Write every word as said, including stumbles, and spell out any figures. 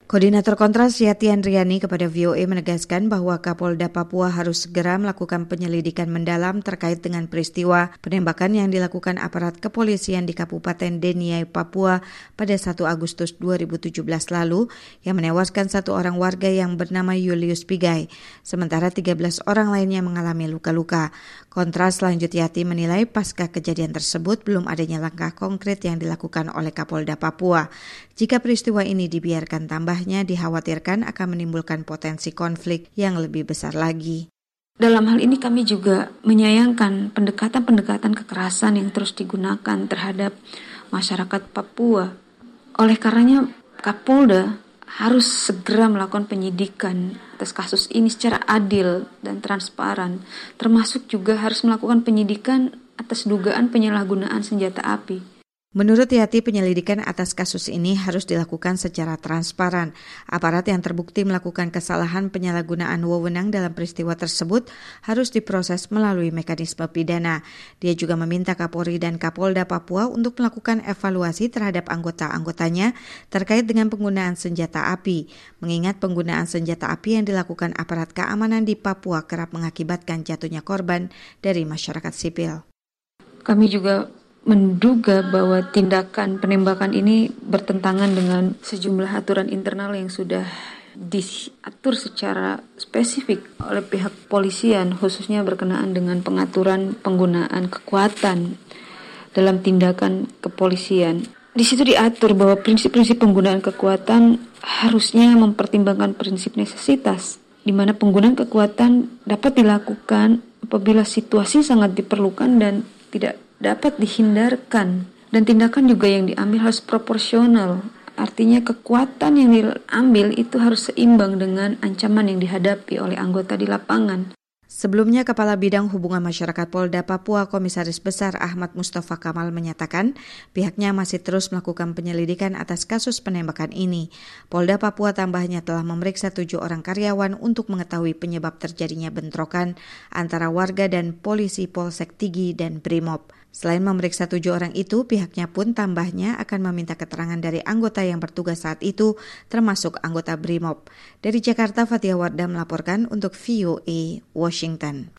Koordinator Kontras Yati Andriani kepada V O A menegaskan bahwa Kapolda Papua harus segera melakukan penyelidikan mendalam terkait dengan peristiwa penembakan yang dilakukan aparat kepolisian di Kabupaten Deniai, Papua pada satu Agustus dua ribu tujuh belas lalu yang menewaskan satu orang warga yang bernama Julius Pigai, sementara tiga belas orang lainnya mengalami luka-luka. Kontras lanjut Yati menilai pasca kejadian tersebut belum adanya langkah konkret yang dilakukan oleh Kapolda Papua. Jika peristiwa ini dibiarkan tambahnya, dikhawatirkan akan menimbulkan potensi konflik yang lebih besar lagi. Dalam hal ini kami juga menyayangkan pendekatan-pendekatan kekerasan yang terus digunakan terhadap masyarakat Papua. Oleh karenanya Kapolda harus segera melakukan penyidikan atas kasus ini secara adil dan transparan, termasuk juga harus melakukan penyidikan atas dugaan penyalahgunaan senjata api. Menurut Yati, penyelidikan atas kasus ini harus dilakukan secara transparan. Aparat yang terbukti melakukan kesalahan penyalahgunaan wewenang dalam peristiwa tersebut harus diproses melalui mekanisme pidana. Dia juga meminta Kapolri dan Kapolda Papua untuk melakukan evaluasi terhadap anggota-anggotanya terkait dengan penggunaan senjata api, mengingat penggunaan senjata api yang dilakukan aparat keamanan di Papua kerap mengakibatkan jatuhnya korban dari masyarakat sipil. Kami juga menduga bahwa tindakan penembakan ini bertentangan dengan sejumlah aturan internal yang sudah diatur secara spesifik oleh pihak kepolisian, khususnya berkenaan dengan pengaturan penggunaan kekuatan dalam tindakan kepolisian. Di situ diatur bahwa prinsip-prinsip penggunaan kekuatan harusnya mempertimbangkan prinsip necesitas, di mana penggunaan kekuatan dapat dilakukan apabila situasi sangat diperlukan dan tidak dapat dihindarkan, dan tindakan juga yang diambil harus proporsional. Artinya kekuatan yang diambil itu harus seimbang dengan ancaman yang dihadapi oleh anggota di lapangan. Sebelumnya, Kepala Bidang Hubungan Masyarakat Polda Papua Komisaris Besar Ahmad Mustafa Kamal menyatakan pihaknya masih terus melakukan penyelidikan atas kasus penembakan ini. Polda Papua tambahnya telah memeriksa tujuh orang karyawan untuk mengetahui penyebab terjadinya bentrokan antara warga dan polisi Polsek Tigi dan Brimob. Selain memeriksa tujuh orang itu, pihaknya pun tambahnya akan meminta keterangan dari anggota yang bertugas saat itu, termasuk anggota Brimob. Dari Jakarta, Fathia Wardah melaporkan untuk V O A Washington.